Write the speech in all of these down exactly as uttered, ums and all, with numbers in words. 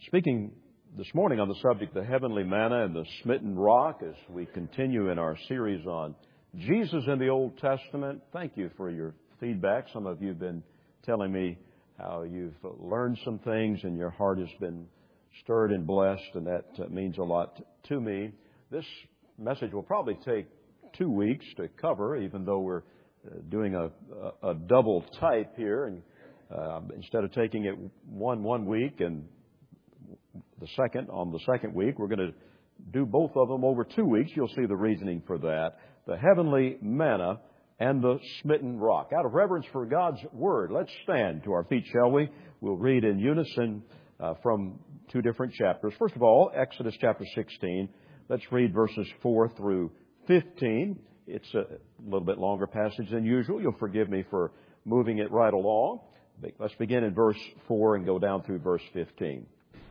Speaking this morning on the subject, the heavenly manna and the smitten rock, as we continue in our series on Jesus in the Old Testament. Thank you for your feedback. Some of you have been telling me how you've learned some things and your heart has been stirred and blessed, and that uh, means a lot to me. This message will probably take two weeks to cover, even though we're uh, doing a, a, a double type here. And uh, instead of taking it one one week and the second on the second week, we're going to do both of them over two weeks. You'll see the reasoning for that. The heavenly manna and the smitten rock. Out of reverence for God's Word, let's stand to our feet, shall we? We'll read in unison uh, from two different chapters. First of all, Exodus chapter sixteen. Let's read verses four through fifteen. It's a little bit longer passage than usual. You'll forgive me for moving it right along. Let's begin in verse four and go down through verse fifteen.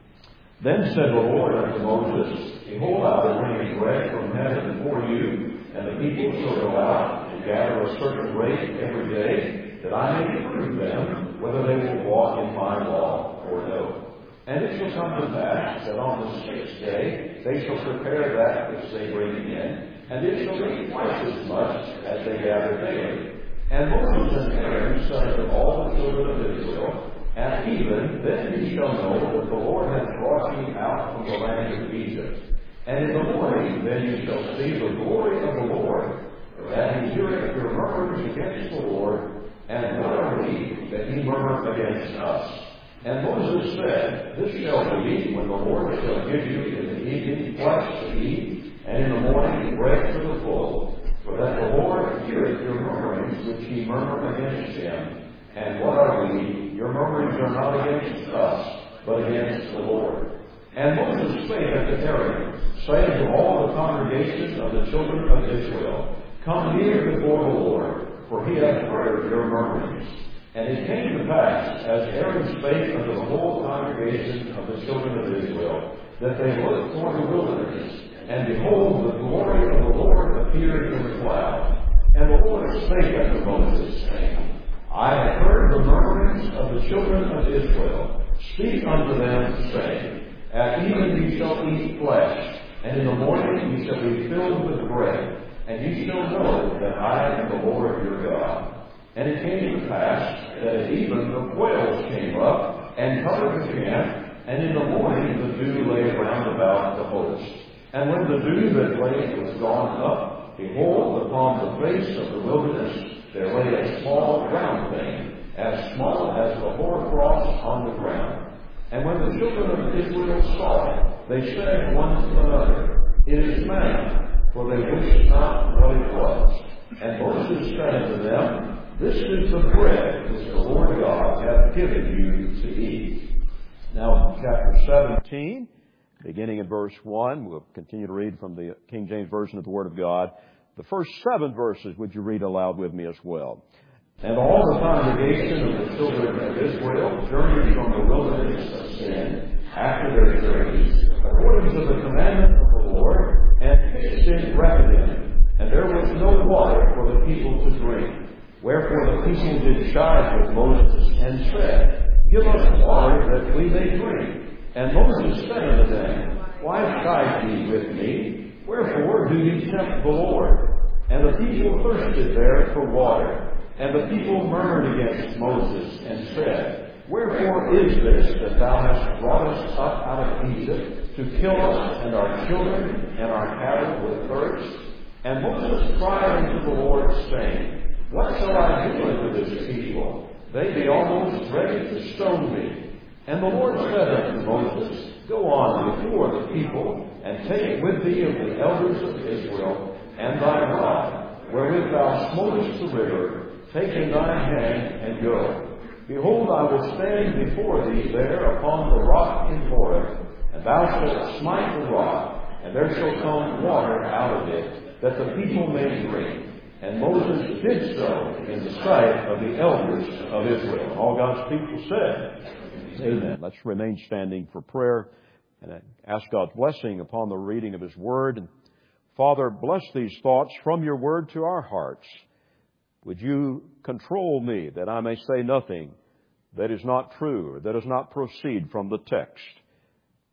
Then said the Lord unto Moses, Behold, I will bring bread from heaven for you, and the people shall go out and gather a certain rate every day, that I may prove them whether they will walk in my law or no. And it shall come to pass that on the sixth day they shall prepare that which they bring in, and it shall be twice as much as they gather daily. And Moses and Aaron said to all the children of Israel, At even then ye shall know that the Lord hath brought ye out from the land of Egypt. And in the morning then ye shall see the glory of the Lord, that he heareth your murmurs against the Lord, and what are we that ye murmur against us? And Moses said, This shall be when the Lord shall give you in the evening flesh to eat, and in the morning bread to the full, for that the Lord heareth your murmurings which ye murmur against him. And what are we? Your murmurings are not against us, but against the Lord. And Moses spake unto Aaron, saying to all the congregation of the children of Israel, Come near before the Lord, for he hath heard your murmurings. And it came to pass, as Aaron spake unto the whole congregation of the children of Israel, that they looked toward the wilderness, and behold, the glory of the Lord appeared in the cloud. And the Lord spake unto Moses, saying, I have heard the murmurings of the children of Israel. Speak unto them, saying, At even ye shall eat flesh, and in the morning ye shall be filled with bread, and ye shall know that I am the Lord your God. And it came to pass that at even the quails came up and covered the camp, and in the morning the dew lay round about the host. And when the dew that lay was gone up, behold, upon the face of the wilderness there lay a small round thing, as small as the hoarfrost on the ground. And when the children of Israel saw it, they said one to another, It is manna, for they wist not what it was. And Moses said unto them, This is the bread which the Lord God hath given you to eat. Now, chapter seventeen, beginning in verse one, we'll continue to read from the King James Version of the Word of God. The first seven verses, would you read aloud with me as well? And all the congregation of the children of Israel journeyed from the wilderness of Sin after their journeys, according to the commandment of the Lord, and pitched in Rephidim. And there was no water for the people to drink. Wherefore the people did chide with Moses, and said, Give us water that we may drink. And Moses said unto them, Why chide ye with me? Wherefore do ye tempt the Lord? And the people thirsted there for water. And the people murmured against Moses, and said, Wherefore is this that thou hast brought us up out of Egypt, to kill us and our children and our cattle with thirst? And Moses cried unto the Lord, saying, What shall I do unto this people? They be almost ready to stone me. And the Lord said unto Moses, Go on before the people, and take with thee of the elders of Israel, and thy rod, wherewith thou smotest the river, take in thine hand, and go. Behold, I will stand before thee there upon the rock in Horeb, and thou shalt smite the rock, and there shall come water out of it, that the people may drink. And Moses did so in the sight of the elders of Israel. All God's people said, Amen. Let's remain standing for prayer and ask God's blessing upon the reading of His Word. And Father, bless these thoughts from your Word to our hearts. Would you control me that I may say nothing that is not true or that does not proceed from the text?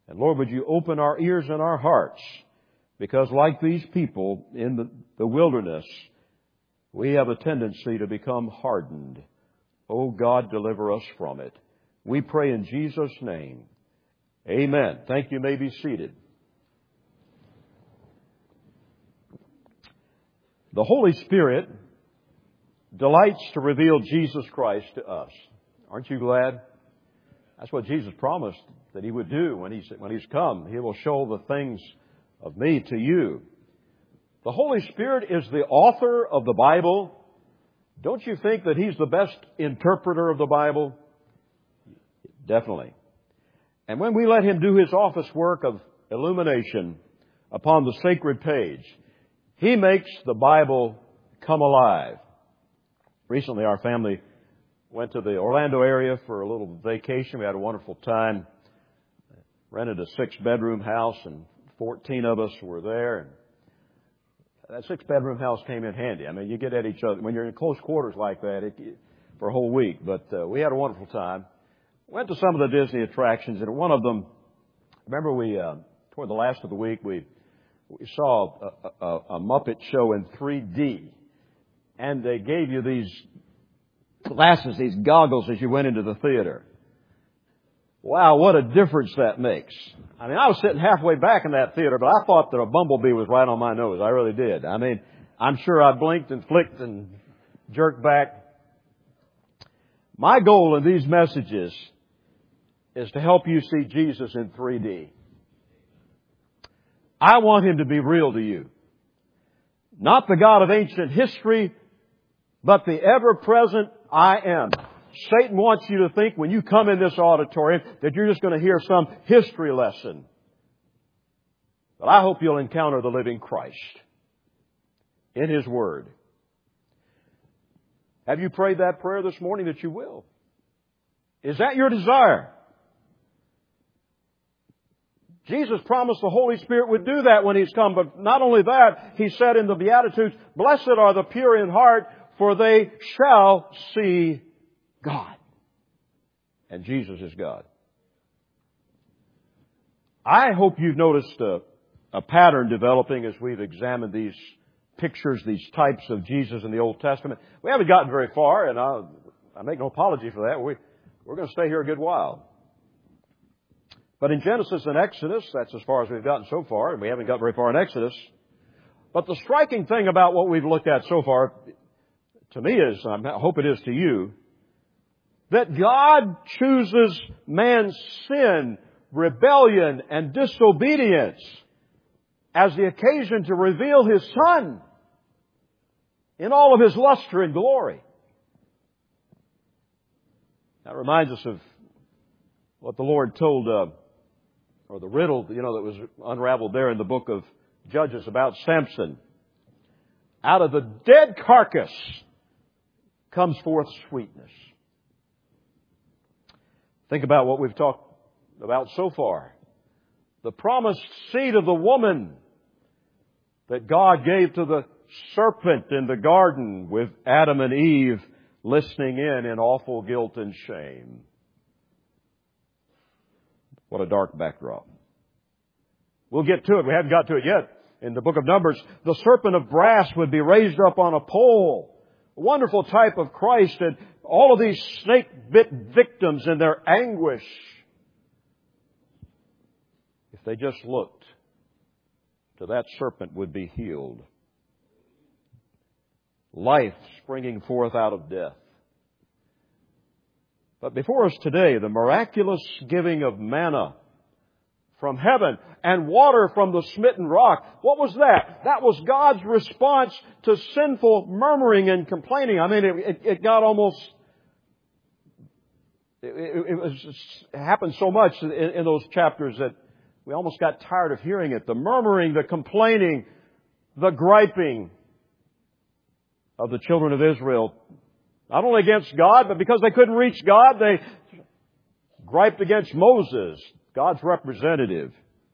And Lord, would you open our ears and our hearts? Because like these people in the, the wilderness, we have a tendency to become hardened. Oh God, deliver us from it. We pray in Jesus' name. Amen. Thank you. You may be seated. The Holy Spirit delights to reveal Jesus Christ to us. Aren't you glad? That's what Jesus promised that He would do when He's, when He's come. He will show the things of me to you. The Holy Spirit is the author of the Bible. Don't you think that He's the best interpreter of the Bible? Definitely. And when we let Him do His office work of illumination upon the sacred page, He makes the Bible come alive. Recently, our family went to the Orlando area for a little vacation. We had a wonderful time. Rented a six-bedroom house, and fourteen of us were there. And that six-bedroom house came in handy. I mean, you get at each other. When you're in close quarters like that, it, for a whole week. But uh, we had a wonderful time. Went to some of the Disney attractions, and one of them, remember we, uh, toward the last of the week, we we saw a, a, a Muppet show in three D. And they gave you these glasses, these goggles as you went into the theater. Wow, what a difference that makes. I mean, I was sitting halfway back in that theater, but I thought that a bumblebee was right on my nose. I really did. I mean, I'm sure I blinked and flicked and jerked back. My goal in these messages is to help you see Jesus in three D. I want Him to be real to you. Not the God of ancient history, but the ever-present I am. Satan wants you to think when you come in this auditorium that you're just going to hear some history lesson. But I hope you'll encounter the living Christ in His Word. Have you prayed that prayer this morning that you will? Is that your desire? Jesus promised the Holy Spirit would do that when He's come. But not only that, He said in the Beatitudes, "Blessed are the pure in heart, for they shall see God." And Jesus is God. I hope you've noticed a, a pattern developing as we've examined these pictures, these types of Jesus in the Old Testament. We haven't gotten very far, and I, I make no apology for that. We, we're going to stay here a good while. But in Genesis and Exodus, that's as far as we've gotten so far, and we haven't got very far in Exodus. But the striking thing about what we've looked at so far, to me is, and I hope it is to you, that God chooses man's sin, rebellion, and disobedience as the occasion to reveal His Son in all of His luster and glory. That reminds us of what the Lord told, uh, or the riddle, you know, that was unraveled there in the book of Judges about Samson. Out of the dead carcass comes forth sweetness. Think about what we've talked about so far. The promised seed of the woman that God gave to the serpent in the garden with Adam and Eve listening in in awful guilt and shame. What a dark backdrop. We'll get to it. We haven't got to it yet. In the book of Numbers, the serpent of brass would be raised up on a pole. A wonderful type of Christ, and all of these snake-bit victims in their anguish, if they just looked to that serpent, would be healed. Life springing forth out of death. But before us today, the miraculous giving of manna from heaven and water from the smitten rock. What was that? That was God's response to sinful murmuring and complaining. I mean, it, it, it got almost... It, it, it, was, it happened so much in, in those chapters that we almost got tired of hearing it. The murmuring, the complaining, the griping of the children of Israel. Not only against God, but because they couldn't reach God, they griped against Moses, God's representative.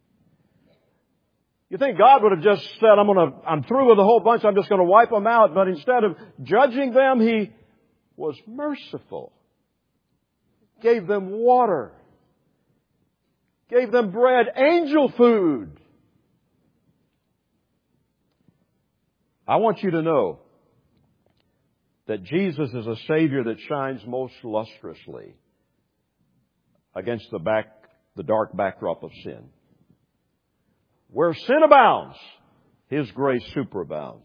You think God would have just said, I'm going to, I'm through with the whole bunch, I'm just going to wipe them out. But instead of judging them, He was merciful. Gave them water. gave them bread, angel food. I want you to know that Jesus is a Savior that shines most lustrously against the back, the dark backdrop of sin. Where sin abounds, His grace superabounds.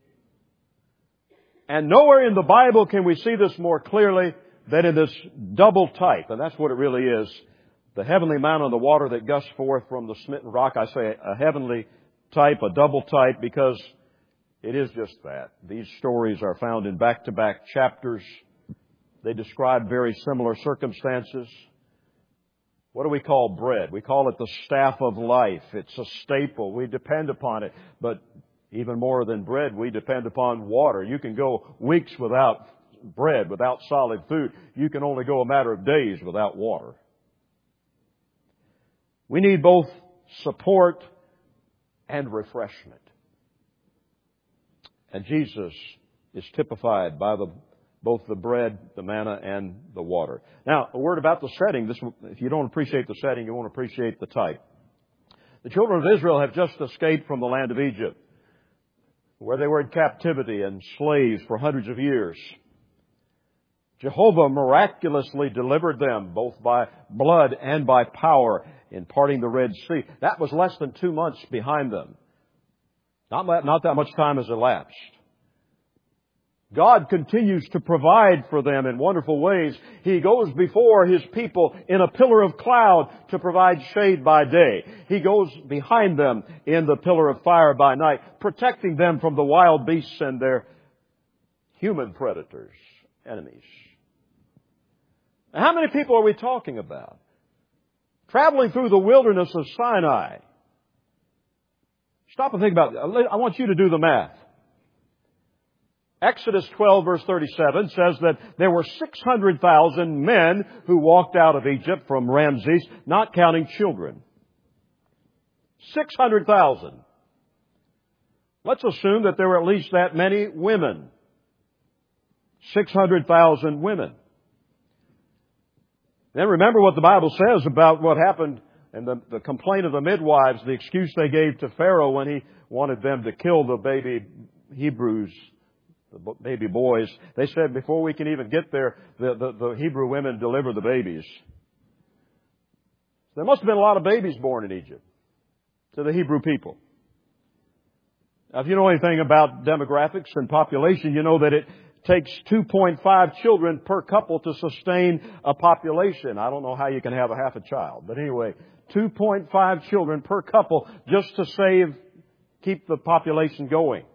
And nowhere in the Bible can we see this more clearly than in this double type. And that's what it really is. The heavenly manna and the water that gush forth from the smitten rock. I say a heavenly type, a double type, because it is just that. These stories are found in back-to-back chapters. They describe very similar circumstances. What do we call bread? We call it the staff of life. It's a staple. We depend upon it. But even more than bread, we depend upon water. You can go weeks without bread, without solid food. You can only go a matter of days without water. We need both support and refreshment. And Jesus is typified by the both the bread, the manna, and the water. Now, a word about the setting. This, if you don't appreciate the setting, you won't appreciate the type. The children of Israel have just escaped from the land of Egypt, where they were in captivity and slaves for hundreds of years. Jehovah miraculously delivered them both by blood and by power in parting the Red Sea. That was less than two months behind them. Not, not that much time has elapsed. God continues to provide for them in wonderful ways. He goes before His people in a pillar of cloud to provide shade by day. He goes behind them in the pillar of fire by night, protecting them from the wild beasts and their human predators, enemies. Now, how many people are we talking about? Traveling through the wilderness of Sinai. Stop and think about it. I want you to do the math. Exodus twelve verse thirty-seven says that there were six hundred thousand men who walked out of Egypt from Ramses, not counting children. six hundred thousand. Let's assume that there were at least that many women. six hundred thousand women. Then remember what the Bible says about what happened and the, the complaint of the midwives, the excuse they gave to Pharaoh when he wanted them to kill the baby Hebrews, the baby boys. They said, before we can even get there, the, the, the Hebrew women deliver the babies. There must have been a lot of babies born in Egypt to the Hebrew people. Now, if you know anything about demographics and population, you know that it takes two point five children per couple to sustain a population. I don't know how you can have a half a child. But anyway, two point five children per couple just to save, keep the population going.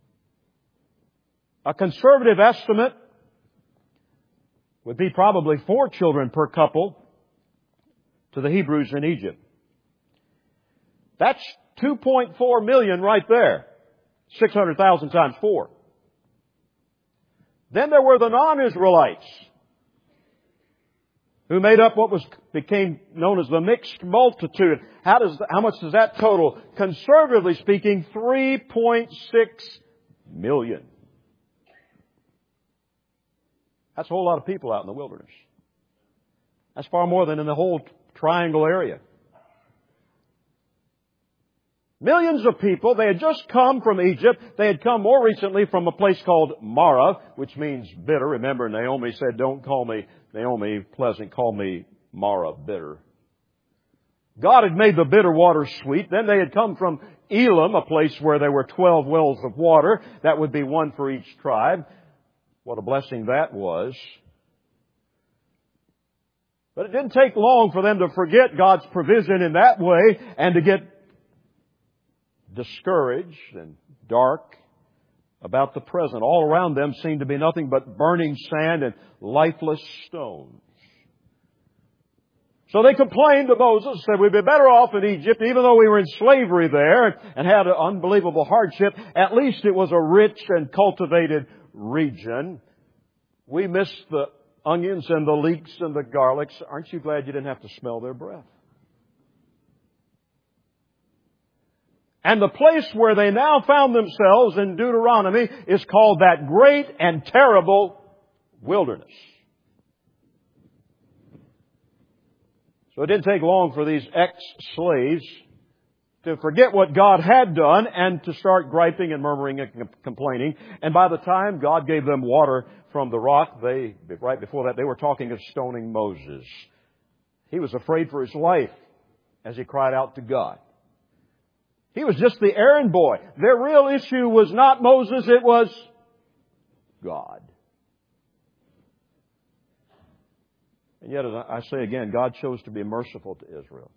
A conservative estimate would be probably four children per couple to the Hebrews in Egypt. That's two point four million right there. six hundred thousand times four. Then there were the non-Israelites who made up what was became known as the mixed multitude. How does how much does that total? Conservatively speaking, three point six million. That's a whole lot of people out in the wilderness. That's far more than in the whole triangle area. Millions of people. They had just come from Egypt. They had come more recently from a place called Mara, which means bitter. Remember, Naomi said, don't call me Naomi pleasant, call me Mara, bitter. God had made the bitter water sweet. Then they had come from Elim, a place where there were twelve wells of water. That would be one for each tribe. What a blessing that was. But it didn't take long for them to forget God's provision in that way and to get discouraged and dark about the present. All around them seemed to be nothing but burning sand and lifeless stones. So they complained to Moses, said we'd be better off in Egypt, even though we were in slavery there and had an unbelievable hardship. At least it was a rich and cultivated region. We missed the onions and the leeks and the garlics. Aren't you glad you didn't have to smell their breath? And the place where they now found themselves in Deuteronomy is called that great and terrible wilderness. So it didn't take long for these ex-slaves to forget what God had done and to start griping and murmuring and complaining. And by the time God gave them water from the rock, they, right before that, they were talking of stoning Moses. He was afraid for his life as he cried out to God. He was just the errand boy. Their real issue was not Moses, it was God. And yet, as I say again, God chose to be merciful to Israel.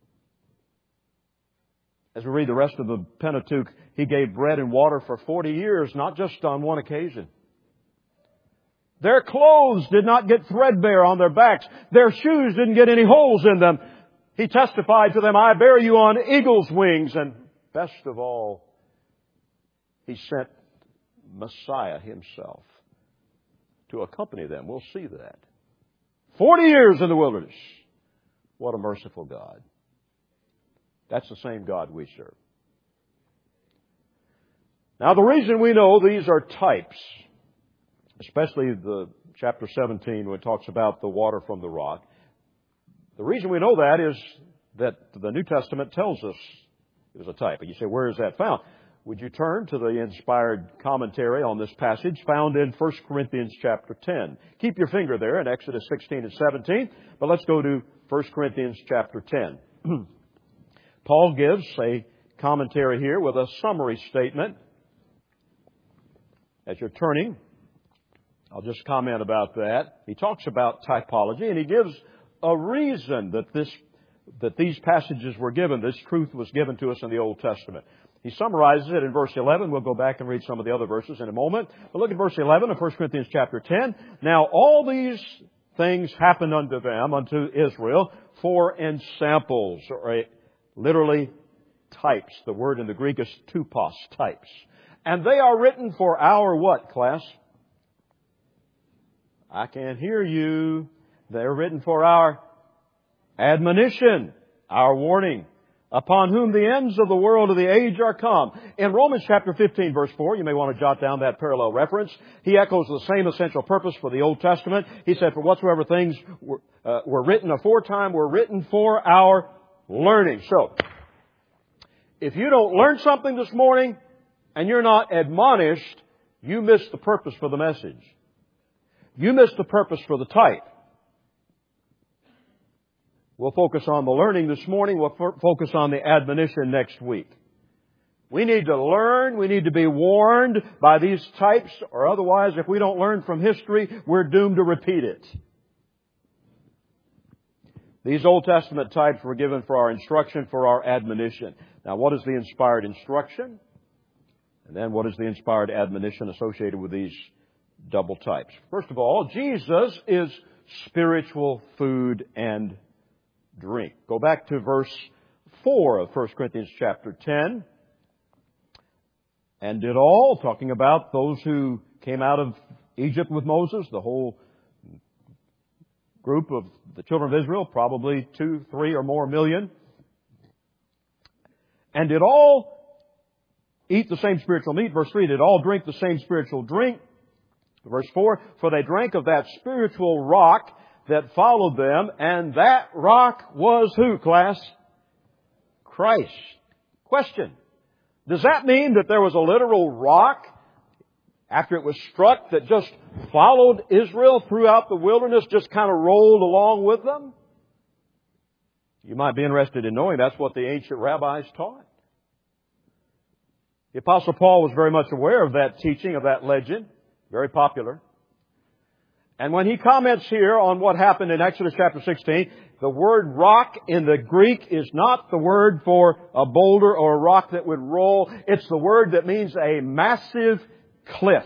As we read the rest of the Pentateuch, He gave bread and water for forty years, not just on one occasion. Their clothes did not get threadbare on their backs. Their shoes didn't get any holes in them. He testified to them, I bear you on eagle's wings. And best of all, He sent Messiah Himself to accompany them. We'll see that. Forty years in the wilderness. What a merciful God. That's the same God we serve. Now, the reason we know these are types, especially the chapter seventeen when it talks about the water from the rock, the reason we know that is that the New Testament tells us it was a type. And you say, where is that found? Would you turn to the inspired commentary on this passage found in First Corinthians chapter ten. Keep your finger there in Exodus sixteen and seventeen, but let's go to First Corinthians chapter ten. Paul gives a commentary here with a summary statement. As you're turning, I'll just comment about that. He talks about typology, and he gives a reason that this that these passages were given, this truth was given to us in the Old Testament. He summarizes it in verse eleven. We'll go back and read some of the other verses in a moment. But look at verse eleven of First Corinthians chapter ten. Now all these things happened unto them, unto Israel, for ensamples, or literally types. The word in the Greek is tupos, types. And they are written for our what, class? I can't hear you. They're written for our admonition, our warning, upon whom the ends of the world of the age are come. In Romans chapter fifteen, verse four, you may want to jot down that parallel reference. He echoes the same essential purpose for the Old Testament. He said, for whatsoever things were, uh, were written aforetime were written for our learning. So, if you don't learn something this morning and you're not admonished, you miss the purpose for the message. You miss the purpose for the type. We'll focus on the learning this morning. We'll f- focus on the admonition next week. We need to learn. We need to be warned by these types, or otherwise, if we don't learn from history, we're doomed to repeat it. These Old Testament types were given for our instruction, for our admonition. Now, what is the inspired instruction? And then what is the inspired admonition associated with these double types? First of all, Jesus is spiritual food and drink. Go back to verse four of First Corinthians chapter ten. And did all, talking about those who came out of Egypt with Moses, the whole group of the children of Israel, probably two, three or more million. And did all eat the same spiritual meat? Verse three, did all drink the same spiritual drink? Verse four, for they drank of that spiritual rock that followed them, and that rock was who, class? Christ. Question. Does that mean that there was a literal rock after it was struck that just followed Israel throughout the wilderness, just kind of rolled along with them? You might be interested in knowing that's what the ancient rabbis taught. The Apostle Paul was very much aware of that teaching, of that legend. Very popular. And when he comments here on what happened in Exodus chapter sixteen, the word rock in the Greek is not the word for a boulder or a rock that would roll. It's the word that means a massive cliff.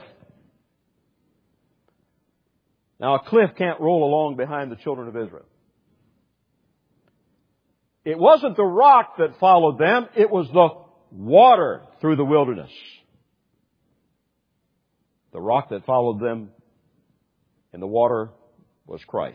Now, a cliff can't roll along behind the children of Israel. It wasn't the rock that followed them. It was the water through the wilderness. The rock that followed them in the water was Christ.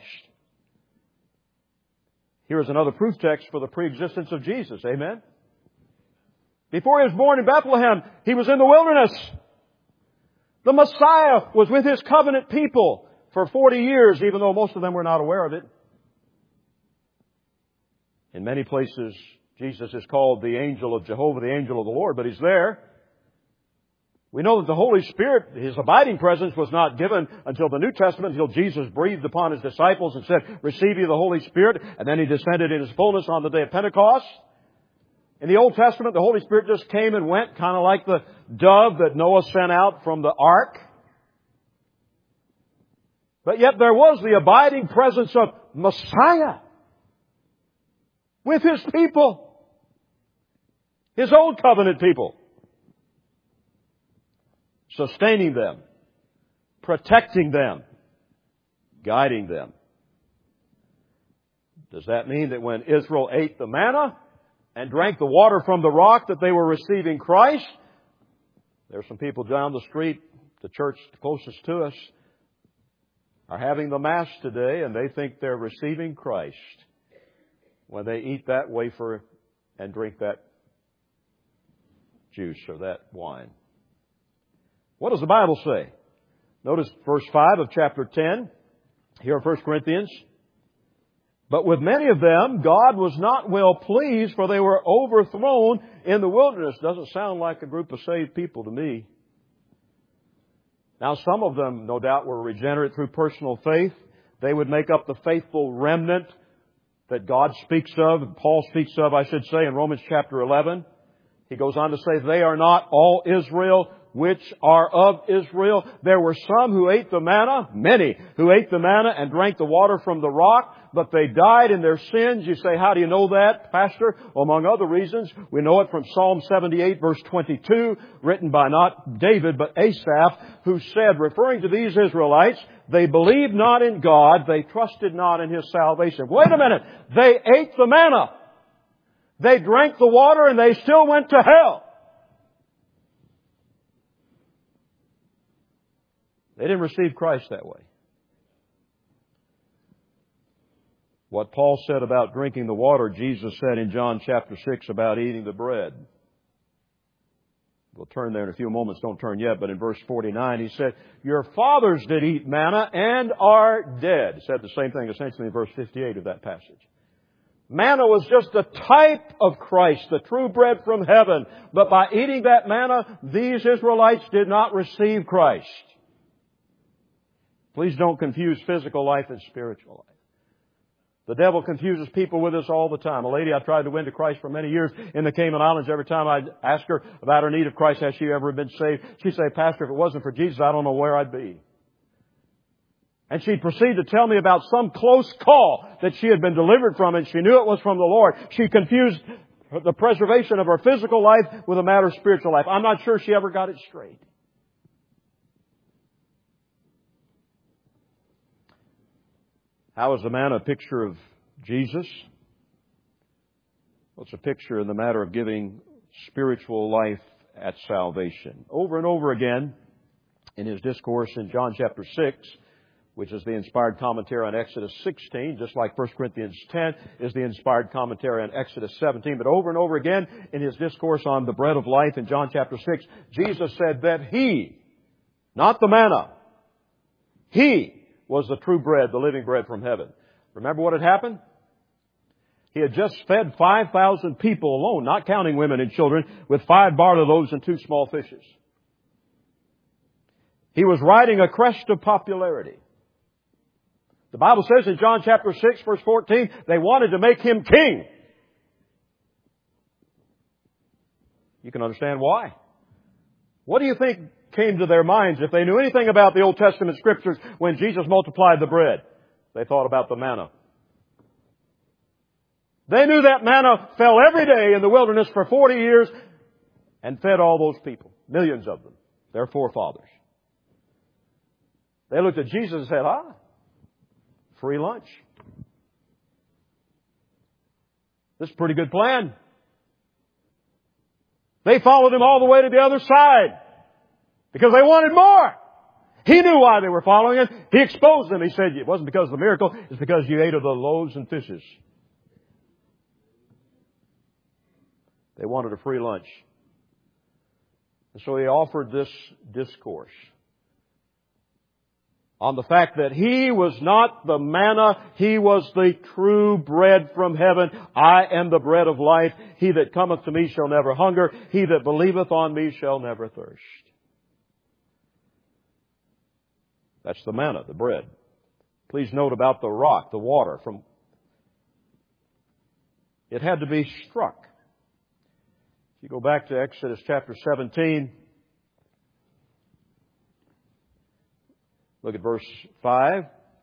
Here is another proof text for the preexistence of Jesus. Amen? Before He was born in Bethlehem, He was in the wilderness. The Messiah was with His covenant people for forty years, even though most of them were not aware of it. In many places, Jesus is called the angel of Jehovah, the angel of the Lord, but He's there. We know that the Holy Spirit, His abiding presence, was not given until the New Testament, until Jesus breathed upon His disciples and said, "Receive ye the Holy Spirit," and then He descended in His fullness on the day of Pentecost. In the Old Testament, the Holy Spirit just came and went, kind of like the dove that Noah sent out from the ark. But yet there was the abiding presence of Messiah with His people, His old covenant people, sustaining them, protecting them, guiding them. Does that mean that when Israel ate the manna and drank the water from the rock that they were receiving Christ? There are some people down the street, the church closest to us, are having the Mass today and they think they're receiving Christ when they eat that wafer and drink that juice or that wine. What does the Bible say? Notice verse five of chapter ten here in First Corinthians. But with many of them, God was not well pleased, for they were overthrown in the wilderness. Doesn't sound like a group of saved people to me. Now, some of them, no doubt, were regenerate through personal faith. They would make up the faithful remnant that God speaks of, Paul speaks of, I should say, in Romans chapter eleven. He goes on to say, they are not all Israel which are of Israel. There were some who ate the manna, many who ate the manna and drank the water from the rock, but they died in their sins. You say, how do you know that, Pastor? Well, among other reasons, we know it from Psalm seventy-eight, verse twenty-two, written by not David, but Asaph, who said, referring to these Israelites, they believed not in God, they trusted not in His salvation. Wait a minute, they ate the manna. They drank the water and they still went to hell. They didn't receive Christ that way. What Paul said about drinking the water, Jesus said in John chapter six about eating the bread. We'll turn there in a few moments. Don't turn yet. But in verse forty-nine, He said, your fathers did eat manna and are dead. He said the same thing essentially in verse fifty-eight of that passage. Manna was just a type of Christ, the true bread from heaven. But by eating that manna, these Israelites did not receive Christ. Please don't confuse physical life and spiritual life. The devil confuses people with this all the time. A lady I tried to win to Christ for many years in the Cayman Islands, every time I'd ask her about her need of Christ, has she ever been saved? She'd say, Pastor, if it wasn't for Jesus, I don't know where I'd be. And she'd proceed to tell me about some close call that she had been delivered from, and she knew it was from the Lord. She confused the preservation of her physical life with a matter of spiritual life. I'm not sure she ever got it straight. How is the manna a picture of Jesus? Well, it's a picture in the matter of giving spiritual life at salvation. Over and over again, in His discourse in John chapter six, which is the inspired commentary on Exodus sixteen, just like First Corinthians ten is the inspired commentary on Exodus seventeen. But over and over again, in His discourse on the bread of life in John chapter six, Jesus said that He, not the manna, He was the true bread, the living bread from heaven. Remember what had happened? He had just fed five thousand people alone, not counting women and children, with five barley loaves and two small fishes. He was riding a crest of popularity. The Bible says in John chapter six, verse fourteen, they wanted to make Him king. You can understand why. What do you think came to their minds if they knew anything about the Old Testament Scriptures when Jesus multiplied the bread? They thought about the manna. They knew that manna fell every day in the wilderness for forty years and fed all those people, millions of them, their forefathers. They looked at Jesus and said, ah, free lunch. This is a pretty good plan. They followed Him all the way to the other side because they wanted more. He knew why they were following Him. He exposed them. He said, it wasn't because of the miracle. It's because you ate of the loaves and fishes. They wanted a free lunch. And so He offered this discourse. on the fact that He was not the manna, He was the true bread from heaven. I am the bread of life. He that cometh to me shall never hunger. He that believeth on me shall never thirst. That's the manna, the bread. Please note about the rock, the water. From It had to be struck. If you go back to Exodus chapter seventeen, look at verse five.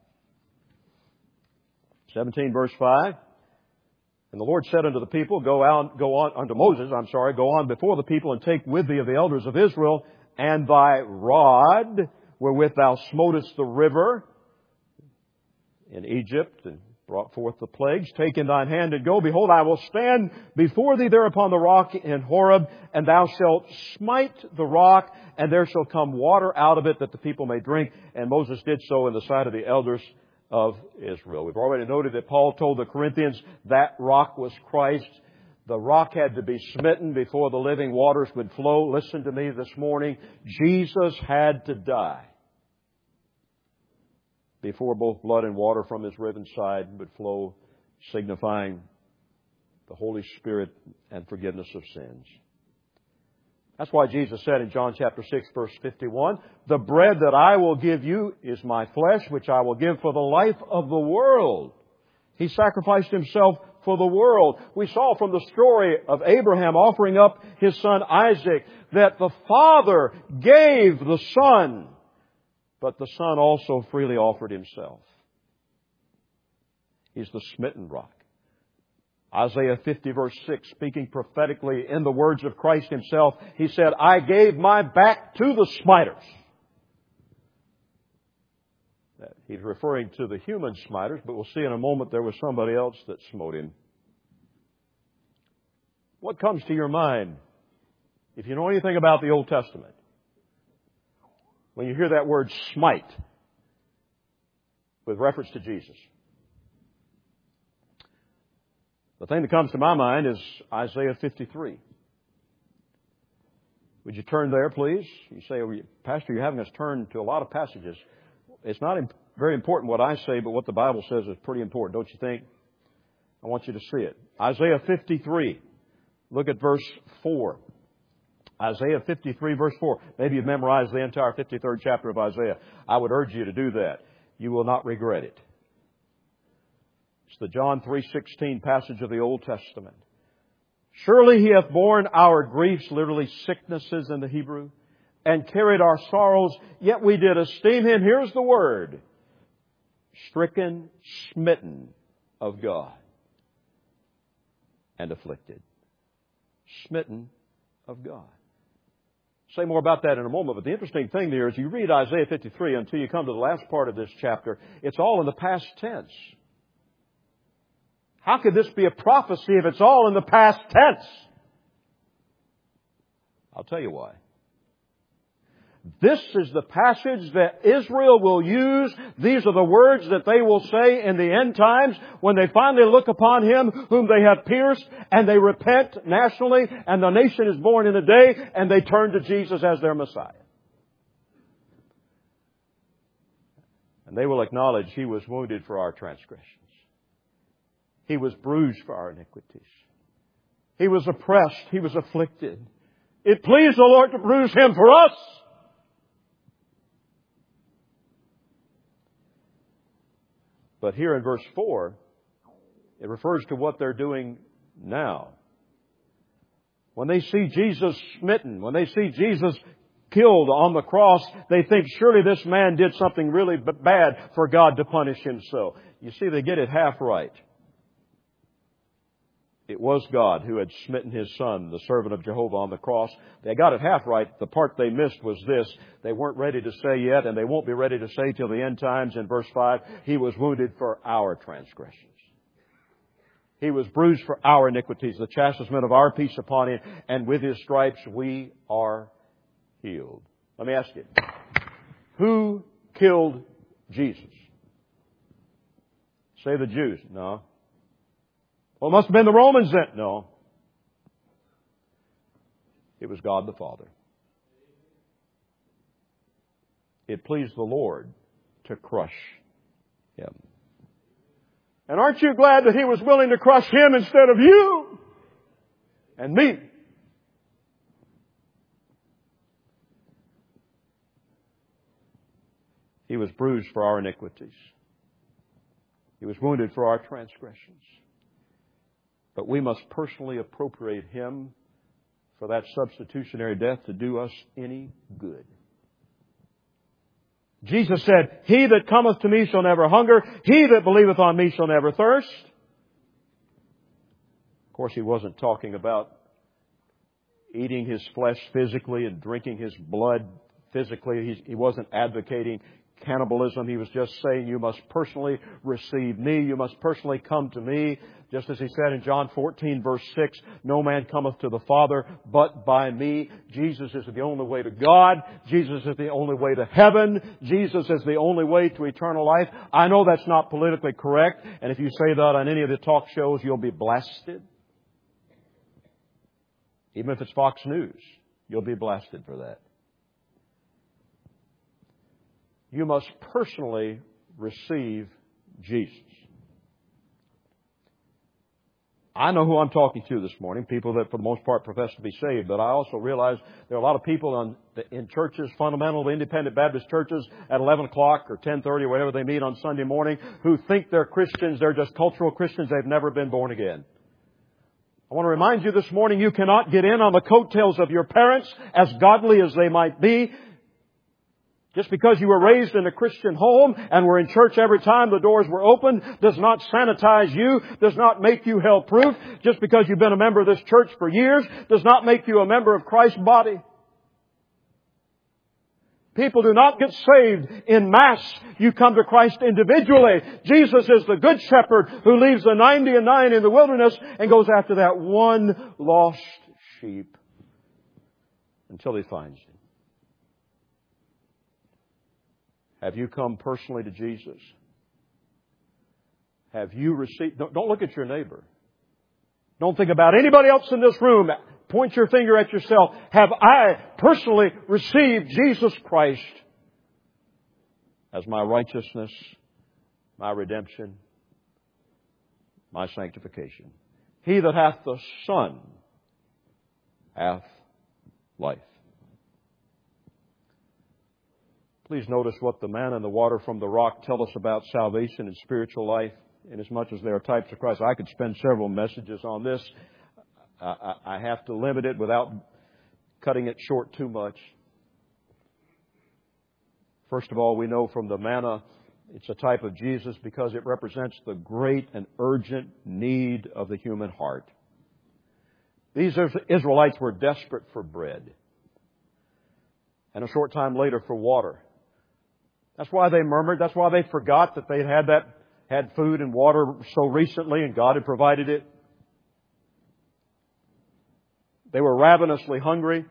seventeen verse five. And the Lord said unto the people, Go out, go on, unto Moses, I'm sorry, go on before the people and take with thee of the elders of Israel and thy rod wherewith thou smotest the river in Egypt and brought forth the plagues. Take in thine hand and go. Behold, I will stand before thee there upon the rock in Horeb, and thou shalt smite the rock, and there shall come water out of it that the people may drink. And Moses did so in the sight of the elders of Israel. We've already noted that Paul told the Corinthians that rock was Christ. The rock had to be smitten before the living waters would flow. Listen to me this morning. Jesus had to die before both blood and water from His riven side would flow, signifying the Holy Spirit and forgiveness of sins. That's why Jesus said in John chapter six, verse fifty-one, The bread that I will give you is my flesh, which I will give for the life of the world. He sacrificed Himself for the world. We saw from the story of Abraham offering up his son Isaac that the Father gave the Son, but the Son also freely offered Himself. He's the smitten rock. Isaiah fifty verse six, speaking prophetically in the words of Christ Himself, He said, I gave my back to the smiters. He's referring to the human smiters, but we'll see in a moment there was somebody else that smote Him. What comes to your mind if you know anything about the Old Testament when you hear that word smite with reference to Jesus? The thing that comes to my mind is Isaiah fifty-three. Would you turn there, please? You say, oh, Pastor, you're having us turn to a lot of passages. It's not very important what I say, but what the Bible says is pretty important, don't you think? I want you to see it. Isaiah fifty-three. Look at verse four. Isaiah fifty-three, verse four. Maybe you've memorized the entire fifty-third chapter of Isaiah. I would urge you to do that. You will not regret it. It's the John three sixteen passage of the Old Testament. Surely He hath borne our griefs, literally sicknesses in the Hebrew, and carried our sorrows, yet we did esteem Him, here's the word, stricken, smitten of God, and afflicted. Smitten of God. Say more about that in a moment, but the interesting thing there is you read Isaiah fifty-three until you come to the last part of this chapter, it's all in the past tense. How could this be a prophecy if it's all in the past tense? I'll tell you why. This is the passage that Israel will use. These are the words that they will say in the end times when they finally look upon Him whom they have pierced, and they repent nationally, and the nation is born in a day, and they turn to Jesus as their Messiah. And they will acknowledge He was wounded for our transgressions. He was bruised for our iniquities. He was oppressed. He was afflicted. It pleased the Lord to bruise Him for us. But here in verse four, it refers to what they're doing now. When they see Jesus smitten, when they see Jesus killed on the cross, they think surely this man did something really bad for God to punish him so. You see, they get it half right. It was God who had smitten His Son, the servant of Jehovah, on the cross. They got it half right. The part they missed was this. They weren't ready to say yet, and they won't be ready to say till the end times in verse five, He was wounded for our transgressions. He was bruised for our iniquities, the chastisement of our peace upon Him, and with His stripes we are healed. Let me ask you, who killed Jesus? Say the Jews. No. Well, it must have been the Romans then. No. It was God the Father. It pleased the Lord to crush him. And aren't you glad that He was willing to crush him instead of you and me? He was bruised for our iniquities. He was wounded for our transgressions. But we must personally appropriate Him for that substitutionary death to do us any good. Jesus said, He that cometh to me shall never hunger. He that believeth on me shall never thirst. Of course, He wasn't talking about eating His flesh physically and drinking His blood physically. He, he wasn't advocating cannibalism. He was just saying, you must personally receive me. You must personally come to me. Just as He said in John fourteen, verse six, no man cometh to the Father but by me. Jesus is the only way to God. Jesus is the only way to heaven. Jesus is the only way to eternal life. I know that's not politically correct, and if you say that on any of the talk shows, you'll be blasted. Even if it's Fox News, you'll be blasted for that. You must personally receive Jesus. I know who I'm talking to this morning, people that for the most part profess to be saved, but I also realize there are a lot of people on, in churches, fundamental independent Baptist churches at eleven o'clock or ten thirty or whatever they meet on Sunday morning who think they're Christians. They're just cultural Christians. They've never been born again. I want to remind you this morning, you cannot get in on the coattails of your parents, as godly as they might be. Just because you were raised in a Christian home and were in church every time the doors were open does not sanitize you, does not make you hell-proof. Just because you've been a member of this church for years does not make you a member of Christ's body. People do not get saved in mass. You come to Christ individually. Jesus is the good shepherd who leaves the ninety and nine in the wilderness and goes after that one lost sheep until He finds him. Have you come personally to Jesus? Have you received... Don't, don't look at your neighbor. Don't think about anybody else in this room. Point your finger at yourself. Have I personally received Jesus Christ as my righteousness, my redemption, my sanctification? He that hath the Son hath life. Please notice what the manna and the water from the rock tell us about salvation and spiritual life. Inasmuch as they are types of Christ, I could spend several messages on this. I, I have to limit it without cutting it short too much. First of all, we know from the manna it's a type of Jesus because it represents the great and urgent need of the human heart. These Israelites were desperate for bread, and a short time later for water. That's why they murmured. That's why they forgot that they had that had food and water so recently and God had provided it. They were ravenously hungry.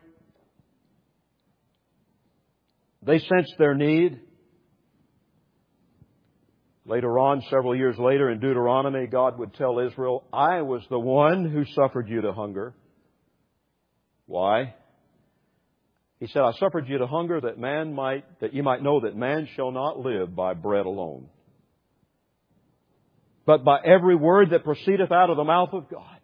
They sensed their need. Later on, several years later in Deuteronomy, God would tell Israel, I was the one who suffered you to hunger. Why? He said, I suffered you to hunger that man might, that you might know that man shall not live by bread alone, but by every word that proceedeth out of the mouth of God.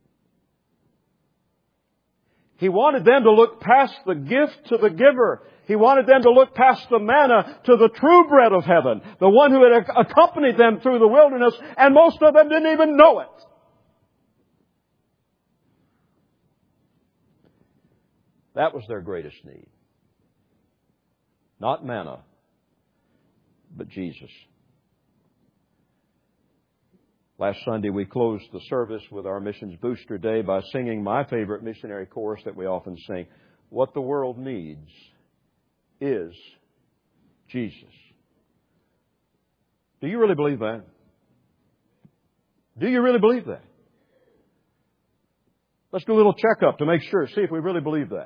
He wanted them to look past the gift to the giver. He wanted them to look past the manna to the true bread of heaven, the one who had accompanied them through the wilderness, and most of them didn't even know it. That was their greatest need. Not manna, but Jesus. Last Sunday we closed the service with our Missions Booster Day by singing my favorite missionary chorus that we often sing. What the world needs is Jesus. Do you really believe that? Do you really believe that? Let's do a little checkup to make sure, see if we really believe that.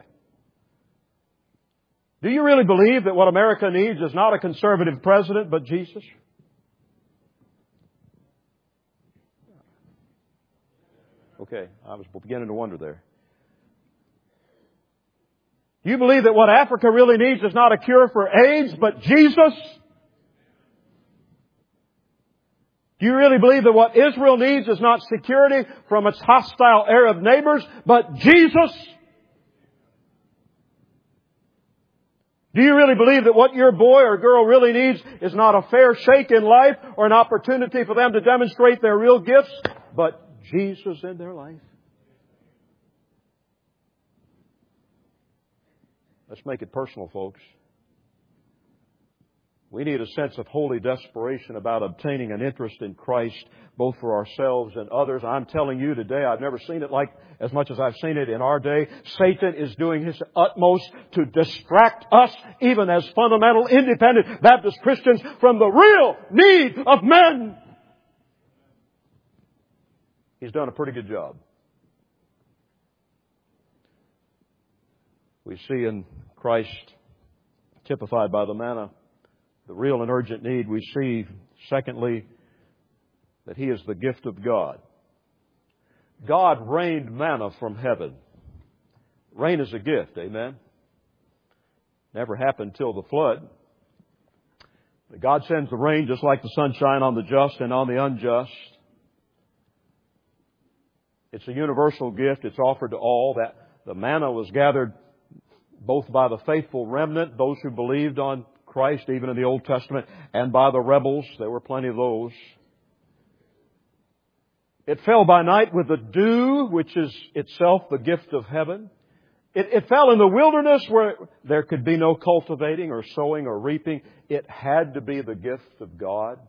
Do you really believe that what America needs is not a conservative president, but Jesus? Okay, I was beginning to wonder there. Do you believe that what Africa really needs is not a cure for AIDS, but Jesus? Do you really believe that what Israel needs is not security from its hostile Arab neighbors, but Jesus? Do you really believe that what your boy or girl really needs is not a fair shake in life or an opportunity for them to demonstrate their real gifts, but Jesus in their life? Let's make it personal, folks. We need a sense of holy desperation about obtaining an interest in Christ, both for ourselves and others. I'm telling you today, I've never seen it like as much as I've seen it in our day. Satan is doing his utmost to distract us, even as fundamental, independent Baptist Christians, from the real need of men. He's done a pretty good job. We see in Christ, typified by the manna, the real and urgent need. We see, secondly, that He is the gift of God. God rained manna from heaven. Rain is a gift, amen? Never happened till the flood. But God sends the rain just like the sunshine on the just and on the unjust. It's a universal gift. It's offered to all. That the manna was gathered both by the faithful remnant, those who believed on Christ, even in the Old Testament, and by the rebels. There were plenty of those. It fell by night with the dew, which is itself the gift of heaven. It, it fell in the wilderness where there could be no cultivating or sowing or reaping. It had to be the gift of God.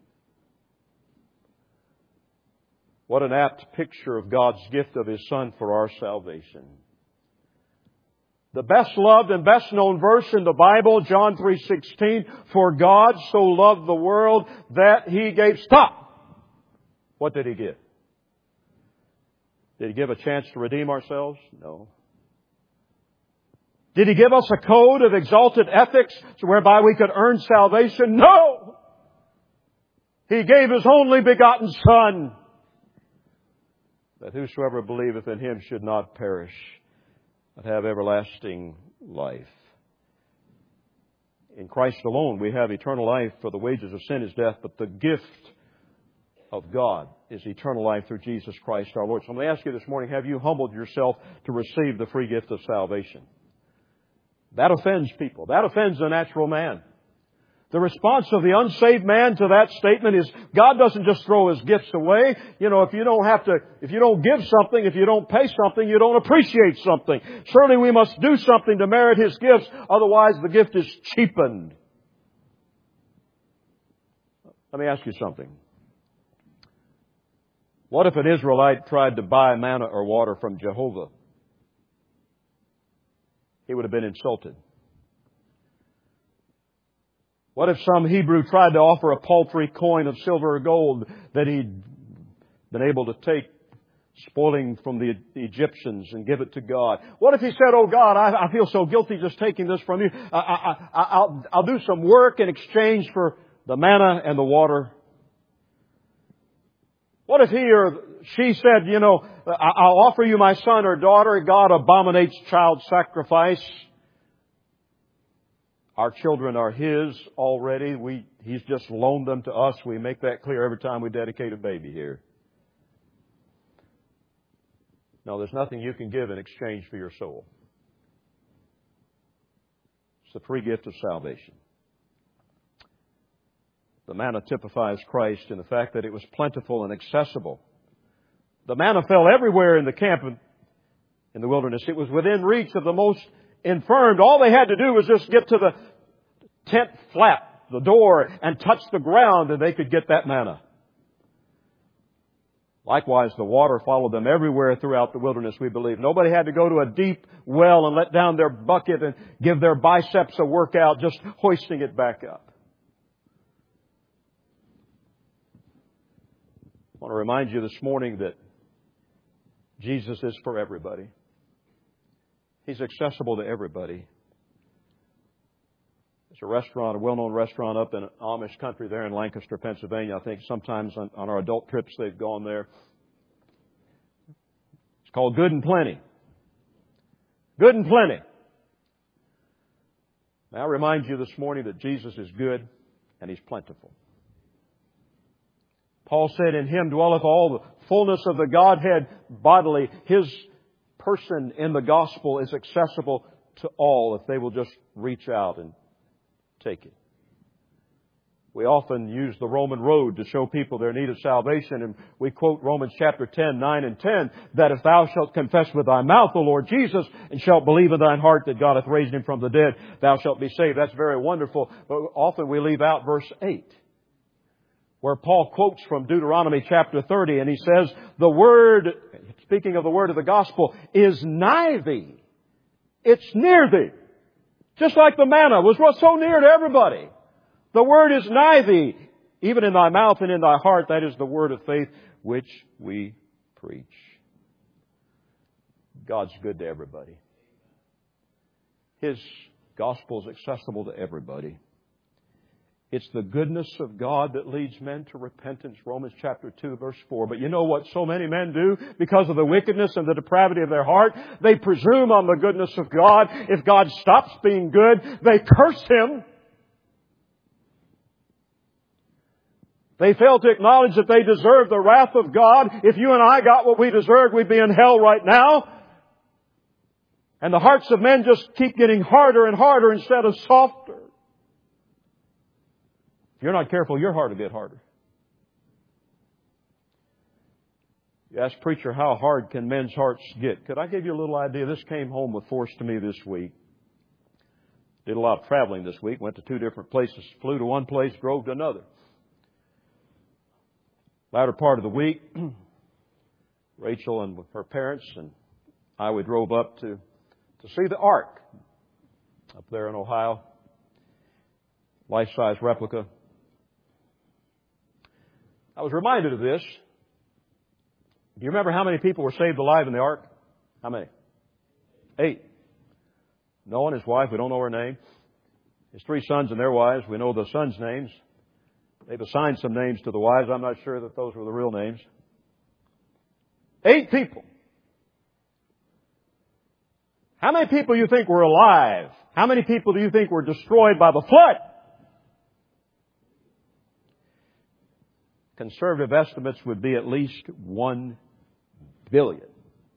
What an apt picture of God's gift of His Son for our salvation. The best loved and best known verse in the Bible, John three sixteen, for God so loved the world that He gave... Stop! What did He give? Did He give a chance to redeem ourselves? No. Did He give us a code of exalted ethics whereby we could earn salvation? No! He gave His only begotten Son, that whosoever believeth in Him should not perish, but have everlasting life. In Christ alone we have eternal life, for the wages of sin is death, but the gift of God is eternal life through Jesus Christ our Lord. So I'm going to ask you this morning, have you humbled yourself to receive the free gift of salvation? That offends people. That offends the natural man. The response of the unsaved man to that statement is, God doesn't just throw His gifts away. You know, if you don't have to, if you don't give something, if you don't pay something, you don't appreciate something. Surely we must do something to merit His gifts. Otherwise the gift is cheapened. Let me ask you something. What if an Israelite tried to buy manna or water from Jehovah? He would have been insulted. What if some Hebrew tried to offer a paltry coin of silver or gold that he'd been able to take, spoiling from the Egyptians, and give it to God? What if he said, oh God, I, I feel so guilty just taking this from you. I, I, I, I'll, I'll do some work in exchange for the manna and the water. What if he or she said, you know, I'll offer you my son or daughter. God abominates child sacrifice. Our children are His already. We, He's just loaned them to us. We make that clear every time we dedicate a baby here. No, there's nothing you can give in exchange for your soul. It's the free gift of salvation. The manna typifies Christ in the fact that it was plentiful and accessible. The manna fell everywhere in the camp in the wilderness. It was within reach of the most infirmed. All they had to do was just get to the tent flap, the door, and touch the ground, and they could get that manna. Likewise, the water followed them everywhere throughout the wilderness, we believe. Nobody had to go to a deep well and let down their bucket and give their biceps a workout just hoisting it back up. I want to remind you this morning that Jesus is for everybody. He's accessible to everybody. There's a restaurant, a well-known restaurant up in Amish country there in Lancaster, Pennsylvania. I think sometimes on, on our adult trips they've gone there. It's called Good and Plenty. Good and Plenty. May I remind you this morning that Jesus is good and He's plentiful. Paul said, in Him dwelleth all the fullness of the Godhead bodily. His person in the gospel is accessible to all if they will just reach out and take it. We often use the Roman road to show people their need of salvation, and we quote Romans chapter ten, nine and ten, that if thou shalt confess with thy mouth the Lord Jesus, and shalt believe in thine heart that God hath raised Him from the dead, thou shalt be saved. That's very wonderful, but often we leave out verse eight, where Paul quotes from Deuteronomy chapter thirty, and he says, the word, speaking of the word of the gospel, is nigh thee. It's near thee. Just like the manna was so near to everybody. The word is nigh thee, even in thy mouth and in thy heart. That is the word of faith which we preach. God's good to everybody. His gospel is accessible to everybody. It's the goodness of God that leads men to repentance, Romans chapter two, verse four. But you know what so many men do because of the wickedness and the depravity of their heart? They presume on the goodness of God. If God stops being good, they curse Him. They fail to acknowledge that they deserve the wrath of God. If you and I got what we deserved, we'd be in hell right now. And the hearts of men just keep getting harder and harder instead of softer. If you're not careful, your heart will get harder. You ask, preacher, how hard can men's hearts get? Could I give you a little idea? This came home with force to me this week. Did a lot of traveling this week. Went to two different places. Flew to one place, drove to another. Latter part of the week, Rachel and her parents and I, we drove up to, to see the Ark up there in Ohio. Life-size replica. I was reminded of this. Do you remember how many people were saved alive in the Ark? How many? Eight. Noah and his wife, we don't know her name. His three sons and their wives, we know the sons' names. They've assigned some names to the wives. I'm not sure that those were the real names. Eight people. How many people do you think were alive? How many people do you think were destroyed by the flood? Conservative estimates would be at least one billion.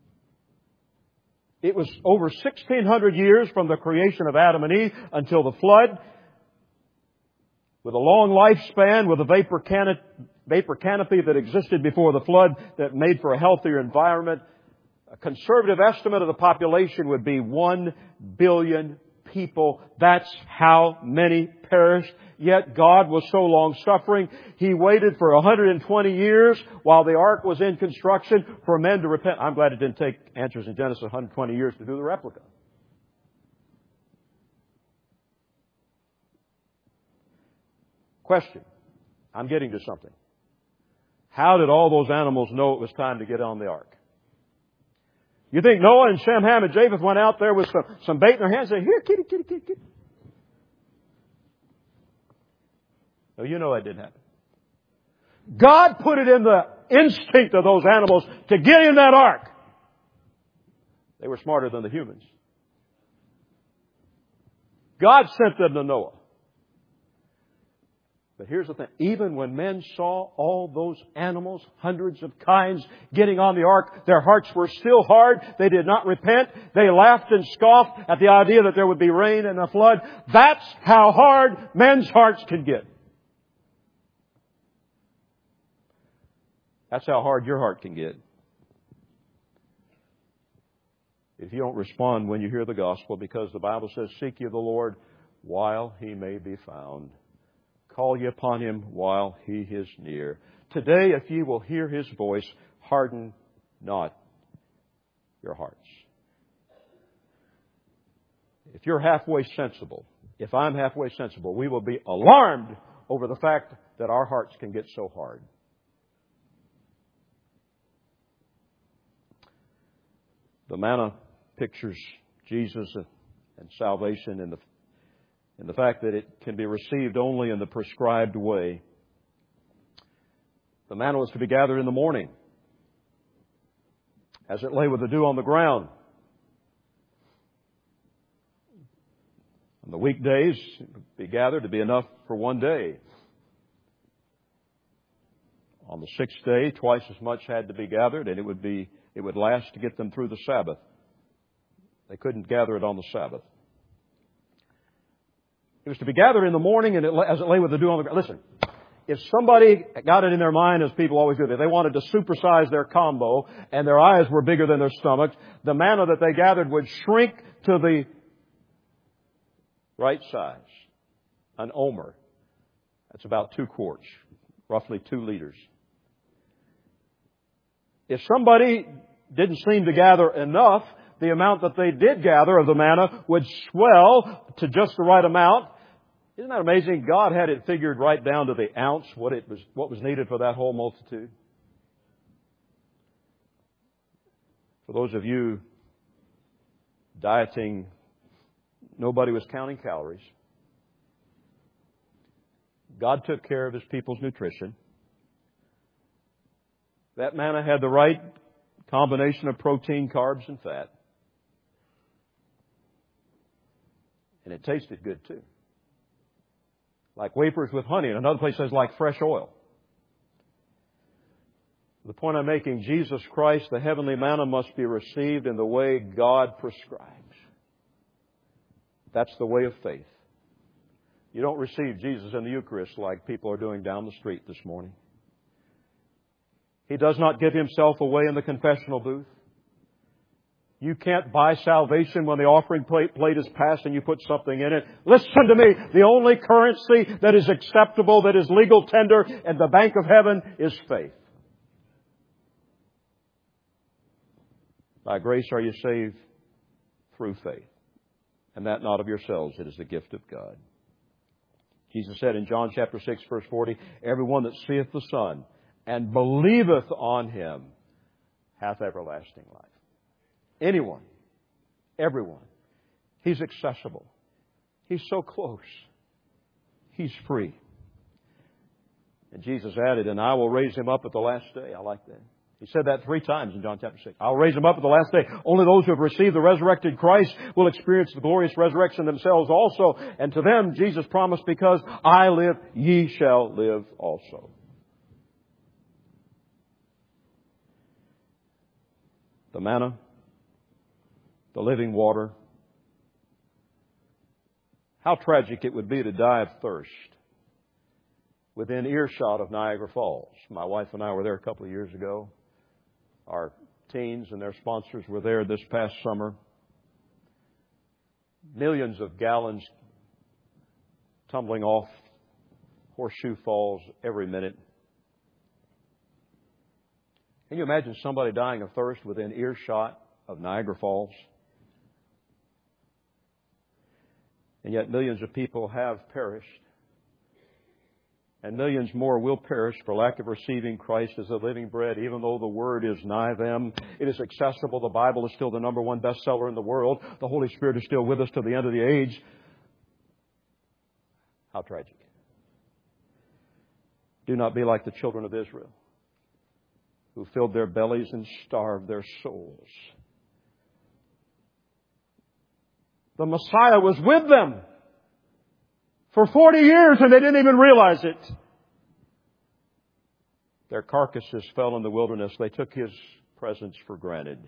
It was over sixteen hundred years from the creation of Adam and Eve until the flood. With a long lifespan, with a vapor canopy, vapor canopy that existed before the flood that made for a healthier environment, a conservative estimate of the population would be one billion people. That's how many perished. Yet God was so long-suffering, He waited for one hundred twenty years while the ark was in construction for men to repent. I'm glad it didn't take Answers in Genesis one hundred twenty years to do the replica. Question. I'm getting to something. How did all those animals know it was time to get on the ark? You think Noah and Shem, Ham, and Japheth went out there with some, some bait in their hands and said, here, kitty, kitty, kitty, kitty. No, you know that didn't happen. God put it in the instinct of those animals to get in that ark. They were smarter than the humans. God sent them to Noah. But here's the thing. Even when men saw all those animals, hundreds of kinds, getting on the ark, their hearts were still hard. They did not repent. They laughed and scoffed at the idea that there would be rain and a flood. That's how hard men's hearts can get. That's how hard your heart can get. If you don't respond when you hear the gospel, because the Bible says, seek ye the Lord while He may be found. Call ye upon Him while He is near. Today, if ye will hear His voice, harden not your hearts. If you're halfway sensible, if I'm halfway sensible, we will be alarmed over the fact that our hearts can get so hard. The manna pictures Jesus and salvation in the And the fact that it can be received only in the prescribed way. The manna was to be gathered in the morning, as it lay with the dew on the ground. On the weekdays, it would be gathered to be enough for one day. On the sixth day, twice as much had to be gathered, and it would be it would last to get them through the Sabbath. They couldn't gather it on the Sabbath. It was to be gathered in the morning, and it, as it lay with the dew on the ground. Listen, if somebody got it in their mind, as people always do, that they wanted to supersize their combo, and their eyes were bigger than their stomachs, the manna that they gathered would shrink to the right size, an omer. That's about two quarts, roughly two liters. If somebody didn't seem to gather enough, the amount that they did gather of the manna would swell to just the right amount. Isn't that amazing? God had it figured right down to the ounce what it was, what was needed for that whole multitude. For those of you dieting, nobody was counting calories. God took care of His people's nutrition. That manna had the right combination of protein, carbs, and fat. And it tasted good too. Like wafers with honey. And another place says like fresh oil. The point I'm making, Jesus Christ, the heavenly manna, must be received in the way God prescribes. That's the way of faith. You don't receive Jesus in the Eucharist like people are doing down the street this morning. He does not give Himself away in the confessional booth. You can't buy salvation when the offering plate, plate is passed and you put something in it. Listen to me. The only currency that is acceptable, that is legal tender in the bank of heaven is faith. By grace are you saved through faith. And that not of yourselves. It is the gift of God. Jesus said in John chapter six, verse forty, everyone that seeth the Son and believeth on Him hath everlasting life. Anyone, everyone. He's accessible. He's so close. He's free. And Jesus added, and I will raise Him up at the last day. I like that. He said that three times in John chapter six. I'll raise Him up at the last day. Only those who have received the resurrected Christ will experience the glorious resurrection themselves also. And to them, Jesus promised, because I live, ye shall live also. The manna, the living water. How tragic it would be to die of thirst within earshot of Niagara Falls. My wife and I were there a couple of years ago. Our teens and their sponsors were there this past summer. Millions of gallons tumbling off Horseshoe Falls every minute. Can you imagine somebody dying of thirst within earshot of Niagara Falls? And yet millions of people have perished. And millions more will perish for lack of receiving Christ as the living bread, even though the Word is nigh them. It is accessible. The Bible is still the number one bestseller in the world. The Holy Spirit is still with us to the end of the age. How tragic. Do not be like the children of Israel, who filled their bellies and starved their souls. The Messiah was with them for forty years and they didn't even realize it. Their carcasses fell in the wilderness. They took His presence for granted.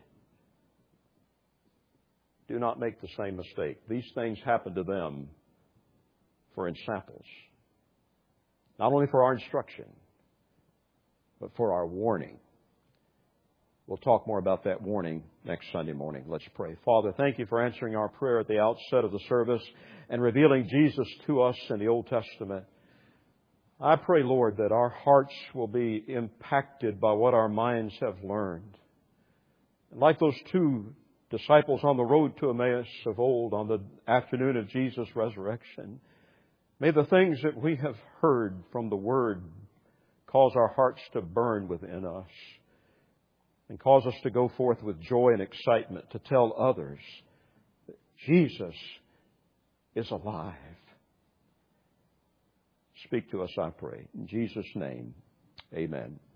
Do not make the same mistake. These things happened to them for ensamples. Not only for our instruction, but for our warning. We'll talk more about that warning next Sunday morning. Let's pray. Father, thank You for answering our prayer at the outset of the service and revealing Jesus to us in the Old Testament. I pray, Lord, that our hearts will be impacted by what our minds have learned. And like those two disciples on the road to Emmaus of old on the afternoon of Jesus' resurrection, may the things that we have heard from the Word cause our hearts to burn within us. And cause us to go forth with joy and excitement to tell others that Jesus is alive. Speak to us, I pray. In Jesus' name, amen.